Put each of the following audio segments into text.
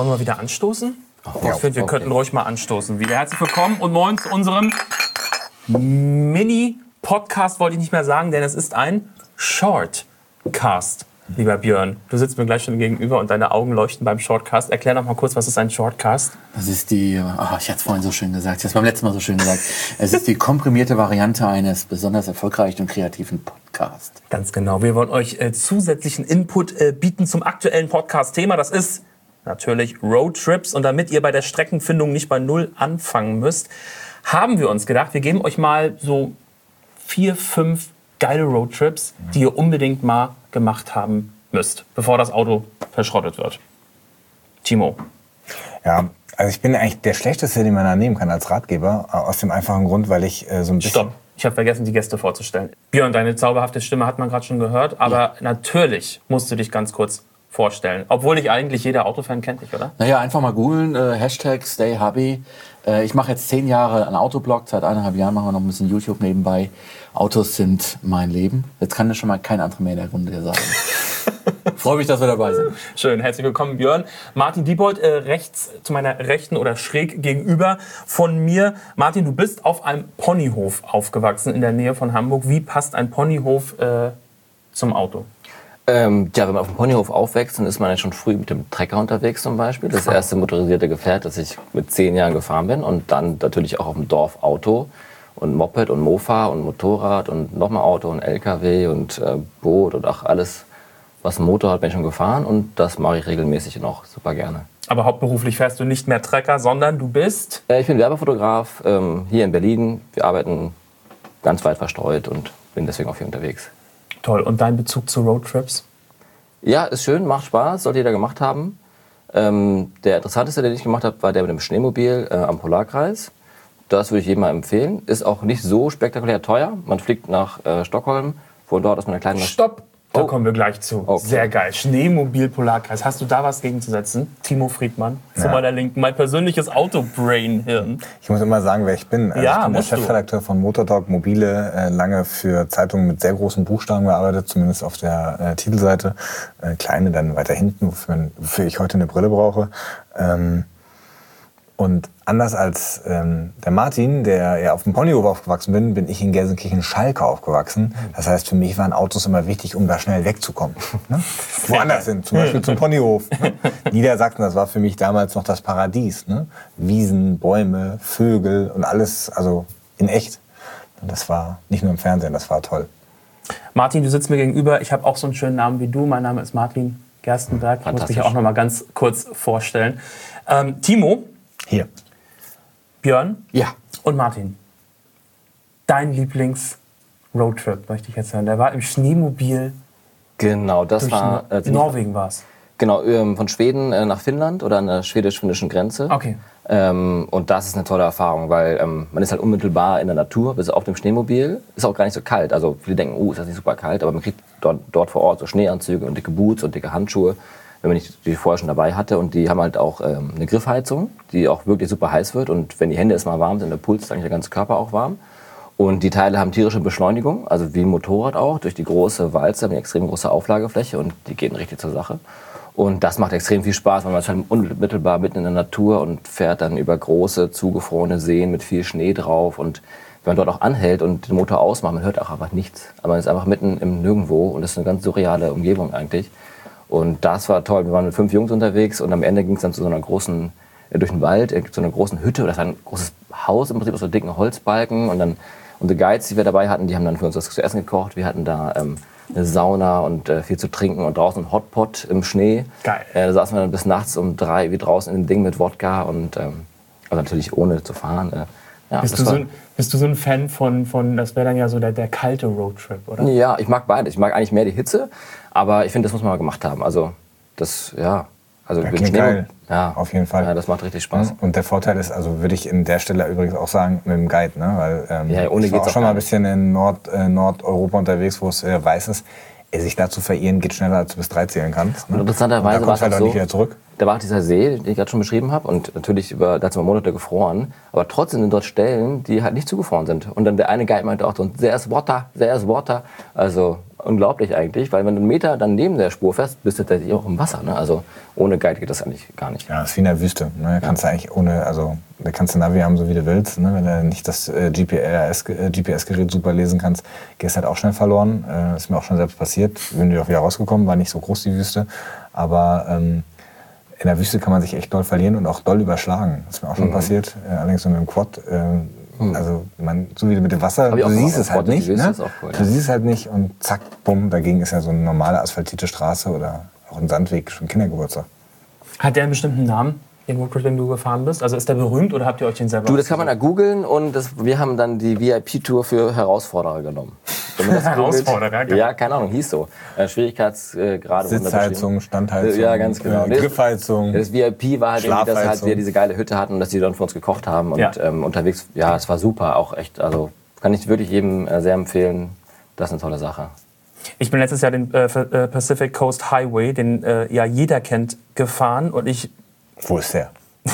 Wollen wir wieder anstoßen? Ja, Ich finde, wir könnten ruhig mal anstoßen. Wieder herzlich willkommen und moin zu unserem Mini-Podcast, wollte ich nicht mehr sagen, denn es ist ein Shortcast, lieber Björn. Du sitzt mir gleich schon gegenüber und deine Augen leuchten beim Shortcast. Erklär noch mal kurz, was ist ein Shortcast? Das ist die, ich hatte es vorhin so schön gesagt, ich habe es beim letzten Mal so schön gesagt, es ist die komprimierte Variante eines besonders erfolgreichen und kreativen Podcasts. Ganz genau. Wir wollen euch zusätzlichen Input bieten zum aktuellen Podcast-Thema. Das ist natürlich Roadtrips. Und damit ihr bei der Streckenfindung nicht bei Null anfangen müsst, haben wir uns gedacht, wir geben euch mal so 4, 5 geile Roadtrips, die ihr unbedingt mal gemacht haben müsst, bevor das Auto verschrottet wird. Timo. Ja, also ich bin eigentlich der Schlechteste, den man da nehmen kann als Ratgeber, aus dem einfachen Grund, weil ich so ein bisschen... Stopp, ich habe vergessen, die Gäste vorzustellen. Björn, deine zauberhafte Stimme hat man gerade schon gehört, aber natürlich musst du dich ganz kurz vorstellen. Obwohl dich eigentlich jeder Autofan kennt, dich, oder? Naja, einfach mal googeln, Hashtag StayHubby. Ich mache jetzt 10 Jahre einen Autoblog, seit 1,5 Jahren machen wir noch ein bisschen YouTube nebenbei. Autos sind mein Leben. Jetzt kann das schon mal kein anderer mehr in der Runde sagen. Freue mich, dass wir dabei sind. Schön, herzlich willkommen, Björn. Martin Diebold, rechts zu meiner Rechten oder schräg gegenüber von mir. Martin, du bist auf einem Ponyhof aufgewachsen in der Nähe von Hamburg. Wie passt ein Ponyhof zum Auto? Wenn man auf dem Ponyhof aufwächst, dann ist man ja schon früh mit dem Trecker unterwegs zum Beispiel. Das erste motorisierte Gefährt, das ich mit 10 Jahren gefahren bin. Und dann natürlich auch auf dem Dorf Auto und Moped und Mofa und Motorrad und nochmal Auto und LKW und Boot und auch alles, was einen Motor hat, bin ich schon gefahren. Und das mache ich regelmäßig und auch super gerne. Aber hauptberuflich fährst du nicht mehr Trecker, sondern du bist? Ich bin Werbefotograf hier in Berlin. Wir arbeiten ganz weit verstreut und bin deswegen auch viel unterwegs. Toll. Und dein Bezug zu Roadtrips? Ja, ist schön, macht Spaß, sollte jeder gemacht haben. Der interessanteste, den ich gemacht habe, war der mit dem Schneemobil am Polarkreis. Das würde ich jedem mal empfehlen. Ist auch nicht so spektakulär teuer. Man fliegt nach Stockholm, von dort aus mit einer kleinen... Stopp! Da kommen wir gleich zu. Okay. Sehr geil. Schneemobil Polarkreis. Hast du da was gegenzusetzen? Timo Friedmann, zu meiner Linken. Mein persönliches Autobrain-Hirn. Ich muss immer sagen, wer ich bin. Also Ja, ich bin der musst du. Chefredakteur von Motortalk Mobile, lange für Zeitungen mit sehr großen Buchstaben gearbeitet, zumindest auf der Titelseite. Kleine dann weiter hinten, wofür ich heute eine Brille brauche. Und anders als der Martin, der ja auf dem Ponyhof aufgewachsen bin ich in Gelsenkirchen-Schalke aufgewachsen. Das heißt, für mich waren Autos immer wichtig, um da schnell wegzukommen. Ne? Woanders hin, zum Beispiel zum Ponyhof. Ne? Niedersachsen, das war für mich damals noch das Paradies. Ne? Wiesen, Bäume, Vögel und alles, also in echt. Und das war nicht nur im Fernsehen, das war toll. Martin, du sitzt mir gegenüber. Ich habe auch so einen schönen Namen wie du. Mein Name ist Martin Gerstenberg. Ich muss mich auch noch mal ganz kurz vorstellen. Timo. Hier. Björn. Ja. Und Martin. Dein Lieblings-Roadtrip, möchte ich jetzt hören. Der war im Schneemobil. Genau, das Durch war... Norwegen war es. Genau, von Schweden nach Finnland oder an der schwedisch-finnischen Grenze. Okay. Und das ist eine tolle Erfahrung, weil man ist halt unmittelbar in der Natur, bis auf dem Schneemobil. Ist auch gar nicht so kalt. Also viele denken, ist das nicht super kalt, aber man kriegt dort vor Ort so Schneeanzüge und dicke Boots und dicke Handschuhe, wenn man die vorher schon dabei hatte. Und die haben halt auch eine Griffheizung, die auch wirklich super heiß wird. Und wenn die Hände erstmal warm sind, der Puls ist eigentlich der ganze Körper auch warm. Und die Teile haben tierische Beschleunigung, also wie ein Motorrad auch, durch die große Walze, haben eine extrem große Auflagefläche und die gehen richtig zur Sache. Und das macht extrem viel Spaß, weil man ist halt unmittelbar mitten in der Natur und fährt dann über große, zugefrorene Seen mit viel Schnee drauf. Und wenn man dort auch anhält und den Motor ausmacht, man hört auch einfach nichts. Aber man ist einfach mitten im Nirgendwo und das ist eine ganz surreale Umgebung eigentlich. Und das war toll. Wir waren mit 5 Jungs unterwegs und am Ende ging es dann zu so einer großen, durch den Wald, zu einer großen Hütte. Das war ein großes Haus im Prinzip aus so dicken Holzbalken. Und dann unsere Guides, die wir dabei hatten, die haben dann für uns das zu essen gekocht. Wir hatten da eine Sauna und viel zu trinken und draußen ein Hotpot im Schnee. Geil. Da saßen wir dann bis nachts um 3 wie draußen in dem Ding mit Wodka und also natürlich ohne zu fahren. Ja, Bist du so ein Fan von das wäre dann ja so der kalte Roadtrip, oder? Ja, ich mag beides. Ich mag eigentlich mehr die Hitze, aber ich finde, das muss man mal gemacht haben. Also das, ja. Also Ja, klingt geil. Ja, Auf jeden Fall. Ja, das macht richtig Spaß. Und der Vorteil ist, also würde ich in der Stelle übrigens auch sagen, mit dem Guide, ne? Weil Ja, ohne ich war geht's auch auch schon mal gar ein bisschen in Nordeuropa unterwegs, wo es weiß ist, sich da zu verirren geht schneller, als du bis 3 zählen kannst. Ne? Und interessanterweise da war kommst es du halt auch auch so, nicht wieder zurück. da war auch dieser See, den ich gerade schon beschrieben habe. Und natürlich, da hat es mal Monate gefroren. Aber trotzdem sind dort Stellen, die halt nicht zugefroren sind. Und dann der eine Guide meinte auch so, there's water. Also unglaublich eigentlich, weil wenn du einen Meter dann neben der Spur fährst, bist du tatsächlich auch im Wasser. Ne? Also ohne Guide geht das eigentlich gar nicht. Ja, das ist wie in der Wüste. Ne? Da kannst du eigentlich da kannst du Navi haben, so wie du willst. Ne? Wenn du nicht das GPS-Gerät super lesen kannst, gehst halt auch schnell verloren. Ist mir auch schon selbst passiert. Bin ich auch wieder rausgekommen, war nicht so groß die Wüste. Aber in der Wüste kann man sich echt doll verlieren und auch doll überschlagen. Das ist mir auch schon passiert. Allerdings so mit dem Quad. Also so wie mit dem Wasser, du siehst es halt nicht. Ne? Cool, du siehst es halt nicht und zack, bumm, dagegen ist ja so eine normale asphaltierte Straße oder auch ein Sandweg, schon Kindergeburtstag. Hat der einen bestimmten Namen, den Roadtrip, den du gefahren bist? Also ist der berühmt oder habt ihr euch den selber... Du, das kann man da googeln und wir haben dann die VIP-Tour für Herausforderer genommen. Herausforderer? Ja, keine Ahnung, hieß so. Schwierigkeitsgrade. Sitzheizung, Standheizung, ja, ganz genau. Griffheizung. Das VIP war halt irgendwie, dass halt wir diese geile Hütte hatten und dass die dann für uns gekocht haben. Und unterwegs, ja, es war super, auch echt, also kann ich wirklich jedem sehr empfehlen. Das ist eine tolle Sache. Ich bin letztes Jahr den Pacific Coast Highway, den ja jeder kennt, gefahren und ich... Wo ist der?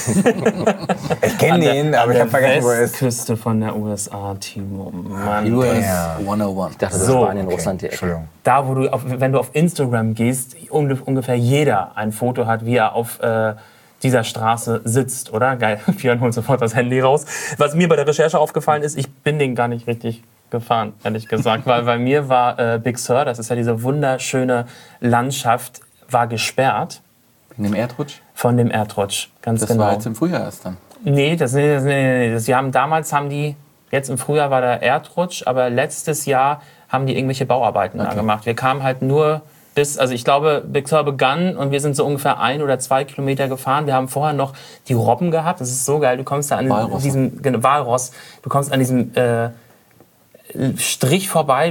Ich kenne den, aber ich habe vergessen, wo er ist. Küste von der USA, Timo. Mann. US 101. Ich dachte, das ist So, Spanien, Russland, die Ecke. Entschuldigung. Da, wo du, wenn du auf Instagram gehst, ungefähr jeder ein Foto hat, wie er auf dieser Straße sitzt, oder? Geil, Björn holt sofort das Handy raus. Was mir bei der Recherche aufgefallen ist, ich bin den gar nicht richtig gefahren, ehrlich gesagt. Weil bei mir war Big Sur, das ist ja diese wunderschöne Landschaft, war gesperrt. In dem Erdrutsch? Von dem Erdrutsch, ganz Das genau. war jetzt im Frühjahr erst dann. Nee, damals haben die, jetzt im Frühjahr war der Erdrutsch, aber letztes Jahr haben die irgendwelche Bauarbeiten da gemacht. Wir kamen halt nur bis, also ich glaube, Big Sur begann und wir sind so ungefähr 1 oder 2 Kilometer gefahren. Wir haben vorher noch die Robben gehabt, das ist so geil, du kommst da an diesem Walross, du kommst an diesem Strich vorbei,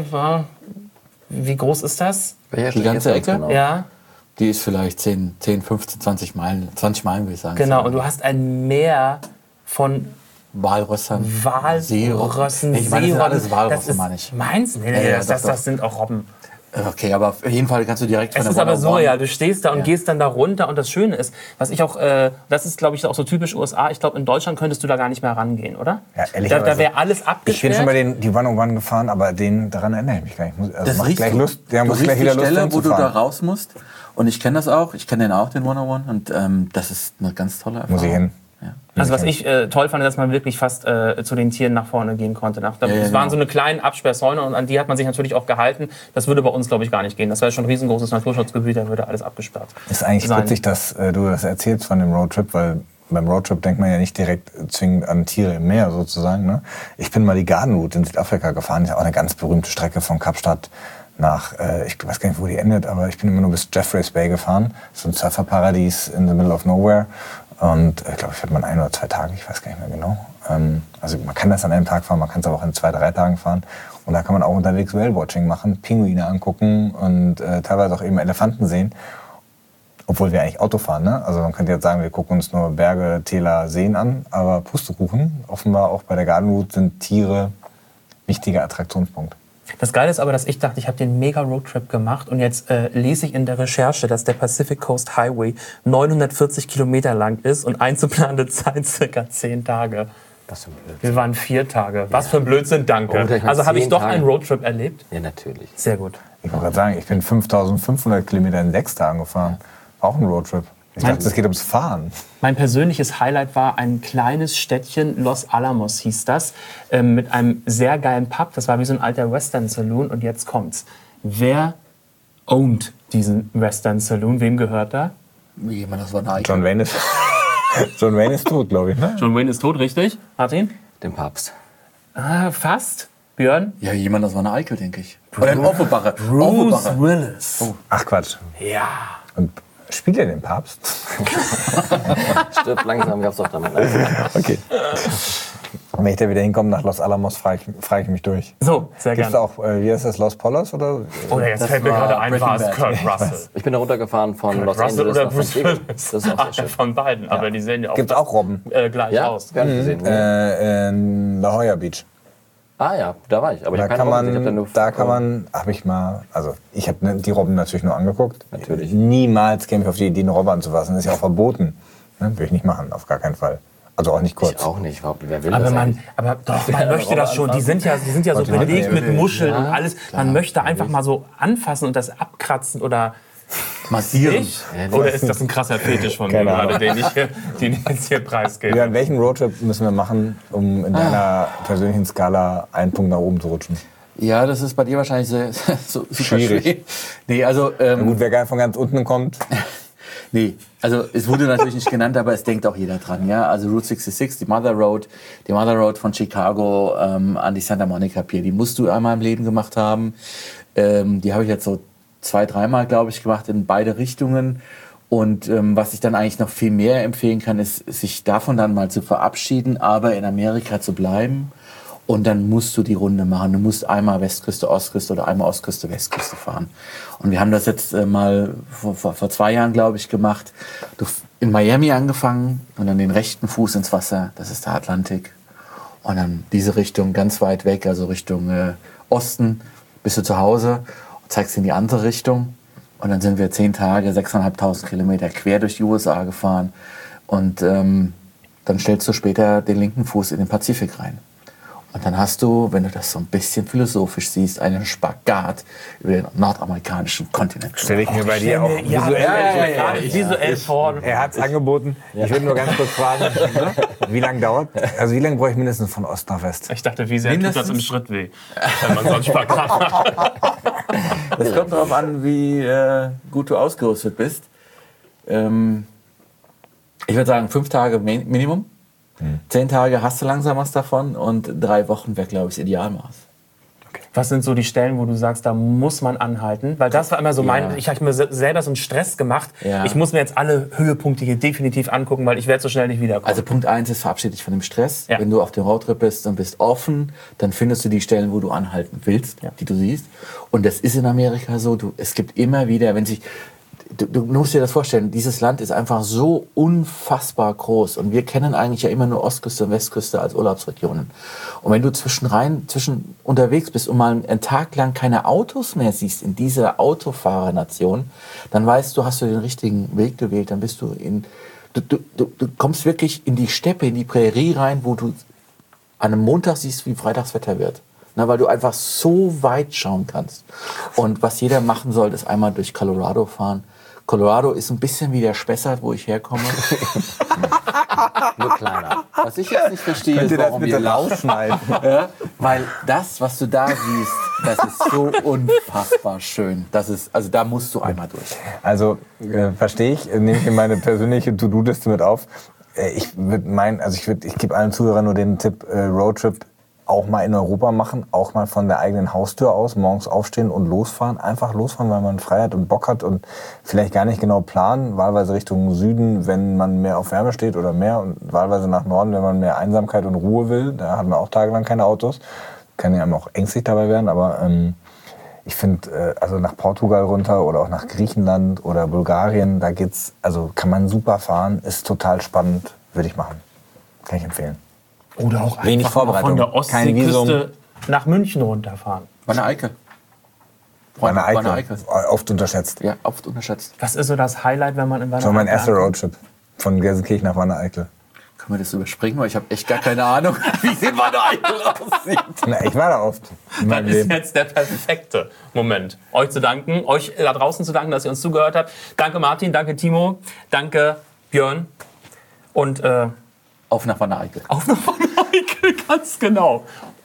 wie groß ist das? Die ganze Ecke? Genau. Ja. Die ist vielleicht 10, 15, 20 Meilen. 20 Meilen, würde ich sagen. Genau, und du hast ein Meer von Walrössern. Walrössen, Ich meine, das sind alles Seerobben. Walrosse, meine ich. Meinst du? Nee, Ja, das sind auch Robben. Okay, aber auf jeden Fall kannst du direkt von Es der ist aber 101 so, ja, du stehst da und gehst dann da runter und das Schöne ist, was ich auch, das ist, glaube ich, auch so typisch USA, ich glaube, in Deutschland könntest du da gar nicht mehr rangehen, oder? Ja, ehrlicherweise. Da wäre alles Ich bin abgesperrt. schon bei die 101 gefahren, aber daran erinnere ich mich gar nicht. Also Das macht riechst gleich du. Lust. Der Du muss riechst gleich die wieder Lust Stelle, wo du da hinzufahren. raus musst. Und ich kenne das auch. Ich kenne den auch, den 101. Und das ist eine ganz tolle Erfahrung. Muss ich hin. Ja. Also was ich toll fand, dass man wirklich fast zu den Tieren nach vorne gehen konnte. Es waren so eine kleine Absperrsäune und an die hat man sich natürlich auch gehalten. Das würde bei uns, glaube ich, gar nicht gehen. Das wäre schon ein riesengroßes Naturschutzgebiet, da würde alles abgesperrt. Ist eigentlich sein. witzig, dass du das erzählst von dem Roadtrip, weil beim Roadtrip denkt man ja nicht direkt zwingend an Tiere im Meer sozusagen. Ne? Ich bin mal die Garden Route in Südafrika gefahren. Das ist auch eine ganz berühmte Strecke von Kapstadt nach, ich weiß gar nicht, wo die endet, aber ich bin immer nur bis Jeffreys Bay gefahren. So ein Surferparadies in the middle of nowhere. Und ich glaube, ich fährt man 1 oder 2 Tage, ich weiß gar nicht mehr genau. Also man kann das an einem Tag fahren, man kann es aber auch in 2, 3 Tagen fahren. Und da kann man auch unterwegs Whale-Watching machen, Pinguine angucken und teilweise auch eben Elefanten sehen. Obwohl wir eigentlich Auto fahren, ne? Also man könnte jetzt sagen, wir gucken uns nur Berge, Täler, Seen an. Aber Pustekuchen, offenbar auch bei der Garden Route, sind Tiere wichtiger Attraktionspunkt. Das Geile ist aber, dass ich dachte, ich habe den mega Roadtrip gemacht und jetzt lese ich in der Recherche, dass der Pacific Coast Highway 940 Kilometer lang ist und einzuplante Zeit circa 10 Tage. Was für ein Blödsinn. Wir waren 4 Tage. Was für ein Blödsinn, danke. Oh, Also habe ich 10 doch Tage. einen Roadtrip erlebt? Ja, natürlich. Sehr gut. Ich wollte gerade sagen, ich bin 5500 Kilometer in 6 Tagen gefahren. Auch ein Roadtrip. Ich dachte, es geht ums Fahren. Mein persönliches Highlight war ein kleines Städtchen, Los Alamos hieß das, mit einem sehr geilen Pub. Das war wie so ein alter Western Saloon. Und jetzt kommt's. Wer ownt diesen Western Saloon? Wem gehört er? Wie jemand, das war Nike. John Wayne ist, John Wayne ist tot, glaube ich. Ne? John Wayne ist tot, richtig? Martin? Den Papst. Ah, fast. Björn? Ja, jemand, das war eine Eichel, denke ich. Oder ein Offenbacher. Bruce Willis. Ach Quatsch. Ja. Und spielt er den Papst? Stirbt langsam, gab's doch damit. Okay. Und wenn ich da wieder hinkomme nach Los Alamos, frage ich mich durch. So, sehr Gibt es gerne. auch, wie heißt das, Los Polos? Oder? Oder jetzt Das fällt mir war gerade ein, Breaking war es Bad. Kurt Russell. Ich bin da runtergefahren von Los Russell Angeles oder nach Bruce San Diego. Willis? Das ist auch Ah, sehr schön. von beiden, aber die sehen ja auch, Gibt es auch Robben? Gleich Ja, aus. gar nicht gesehen. In La Jolla Beach. Ah ja, da war ich. Aber ich Da habe keine kann Robben gesehen. Ich hab man, da kann man, habe ich mal, also ich habe die Robben natürlich nur angeguckt. Natürlich. Niemals käme ich auf die Idee, eine Robbe anzufassen. Das ist ja auch verboten. Ne? Würde ich nicht machen, auf gar keinen Fall. Also auch nicht kurz. Ich auch nicht. Wer will Aber das man, eigentlich? aber doch, man möchte das schon. Die sind ja so belegt mit Muscheln und alles. Man möchte einfach mal so anfassen und das abkratzen oder Massieren. Oder ist das ein krasser Fetisch von mir Keine Ahnung. gerade, den ich jetzt hier preisgebe? Björn, welchen Roadtrip müssen wir machen, um in deiner persönlichen Skala einen Punkt nach oben zu rutschen? Ja, das ist bei dir wahrscheinlich so super Schwierig. schwierig. Nee, also, Na gut, wer von ganz unten kommt. nee, also es wurde natürlich nicht genannt, aber es denkt auch jeder dran. Ja? Also Route 66, die Mother Road von Chicago an die Santa Monica Pier, die musst du einmal im Leben gemacht haben. Die habe ich jetzt so 2-3 Mal, glaube ich, gemacht in beide Richtungen. Und was ich dann eigentlich noch viel mehr empfehlen kann, ist, sich davon dann mal zu verabschieden, aber in Amerika zu bleiben. Und dann musst du die Runde machen. Du musst einmal Westküste, Ostküste oder einmal Ostküste, Westküste fahren. Und wir haben das jetzt mal vor 2 Jahren, glaube ich, gemacht. In Miami angefangen und dann den rechten Fuß ins Wasser. Das ist der Atlantik. Und dann diese Richtung ganz weit weg, also Richtung Osten, bist du zu Hause und zeigst in die andere Richtung. Und dann sind wir 10 Tage, 6.500 Kilometer quer durch die USA gefahren. Und dann stellst du später den linken Fuß in den Pazifik rein. Und dann hast du, wenn du das so ein bisschen philosophisch siehst, einen Spagat über den nordamerikanischen Kontinent. Stelle ich mir bei dir auch visuell vor. Er hat es angeboten. Ich würde nur ganz kurz fragen, wie lange dauert? Also wie lange brauche ich mindestens von Ost nach West? Ich dachte, wie sehr tut das im Schritt weh, wenn man so einen Spagat macht. Das kommt darauf an, wie gut du ausgerüstet bist. Ich würde sagen, 5 Tage Minimum. 10 Tage hast du langsam was davon und 3 Wochen wäre, glaube ich, das Idealmaß. Was sind so die Stellen, wo du sagst, da muss man anhalten? Weil das war immer so mein, ich habe mir selber so einen Stress gemacht. Ja. Ich muss mir jetzt alle Höhepunkte hier definitiv angucken, weil ich werde so schnell nicht wiederkommen. Also Punkt 1 ist, verabschiede dich von dem Stress. Ja. Wenn du auf dem Roadtrip bist und bist offen, dann findest du die Stellen, wo du anhalten willst, die du siehst. Und das ist in Amerika so. Es gibt immer wieder, wenn sich... Du musst dir das vorstellen, dieses Land ist einfach so unfassbar groß und wir kennen eigentlich ja immer nur Ostküste und Westküste als Urlaubsregionen. Und wenn du zwischen unterwegs bist und mal einen Tag lang keine Autos mehr siehst in dieser Autofahrernation, dann weißt du, hast du den richtigen Weg gewählt, dann bist du du kommst wirklich in die Steppe, in die Prärie rein, wo du an einem Montag siehst, wie Freitagswetter wird. Na, weil du einfach so weit schauen kannst. Und was jeder machen soll, ist einmal durch Colorado fahren. Colorado ist ein bisschen wie der Spessart, wo ich herkomme. Nur kleiner. Was ich jetzt nicht verstehe, ist, warum wir rausschneiden? ja, weil das, was du da siehst, das ist so unfassbar schön. Also da musst du einmal durch. Also verstehe ich, nehme ich in meine persönliche To-Do-Liste mit auf. Ich gebe allen Zuhörern nur den Tipp, Roadtrip auch mal in Europa machen, auch mal von der eigenen Haustür aus, morgens aufstehen und losfahren. Einfach losfahren, weil man Freiheit und Bock hat und vielleicht gar nicht genau planen, wahlweise Richtung Süden, wenn man mehr auf Wärme steht oder mehr und wahlweise nach Norden, wenn man mehr Einsamkeit und Ruhe will. Da hatten wir auch tagelang keine Autos. Kann ja auch ängstlich dabei werden, aber ich finde, also nach Portugal runter oder auch nach Griechenland oder Bulgarien, da geht's, also kann man super fahren, ist total spannend, würde ich machen. Kann ich empfehlen. Oder auch Wenig einfach mal Vorbereitung. von der Kein Visum. Ostseeküste nach München runterfahren. Wanne Eickel. Wanne Eickel. Oft unterschätzt. Ja, oft unterschätzt. Was ist so das Highlight, wenn man in Wanne Das war mein erster ankommt? Roadtrip. Von Gelsenkirchen nach Wanne Eickel. Können wir das überspringen? Weil ich habe echt gar keine Ahnung, wie es in Wanne Eickel aussieht. Na, ich war da oft in meinem Das ist Leben. jetzt der perfekte Moment, euch zu danken, euch da draußen zu danken, dass ihr uns zugehört habt. Danke Martin, danke Timo, danke Björn und Auf nach Wanne Eickel. auf nach Wanne Eickel, ganz genau.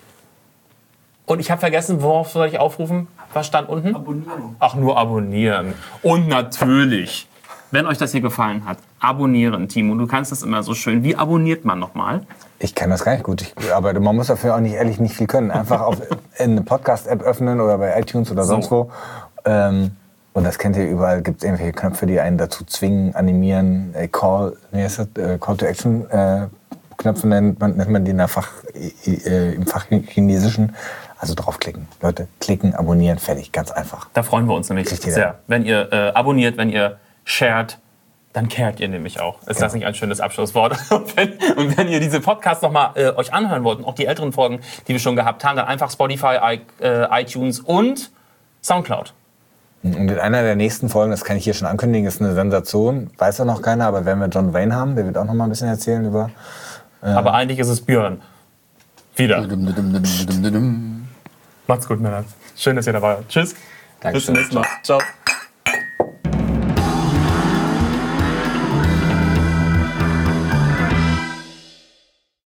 Und ich habe vergessen, worauf soll ich aufrufen? Was stand unten? Abonnieren. Ach, nur abonnieren. Und natürlich, wenn euch das hier gefallen hat, abonnieren, Timo. Du kannst das immer so schön. Wie abonniert man nochmal? Ich kann das gar nicht gut. Aber man muss dafür auch nicht viel können. Einfach eine Podcast-App öffnen oder bei iTunes oder sonst wo. Und das kennt ihr überall. Gibt es irgendwelche Knöpfe, die einen dazu zwingen, animieren, Call to Action Knöpfe nennt man die im Fach Chinesischen. Also draufklicken. Leute, klicken, abonnieren, fertig. Ganz einfach. Da freuen wir uns nämlich Kriegt jeder. sehr. Wenn ihr abonniert, wenn ihr shared, dann cared ihr nämlich auch. Ist das nicht ein schönes Abschlusswort? Und wenn ihr diese Podcasts nochmal euch anhören wollt, und auch die älteren Folgen, die wir schon gehabt haben, dann einfach Spotify, iTunes und Soundcloud. Und in einer der nächsten Folgen, das kann ich hier schon ankündigen, ist eine Sensation. Weiß ja noch keiner, aber werden wir John Wayne haben. Der wird auch noch mal ein bisschen erzählen über Aber eigentlich ist es Björn. Wieder. Macht's gut, Männer. Schön, dass ihr dabei wart. Tschüss. Dankeschön. Bis zum nächsten Mal. Ciao.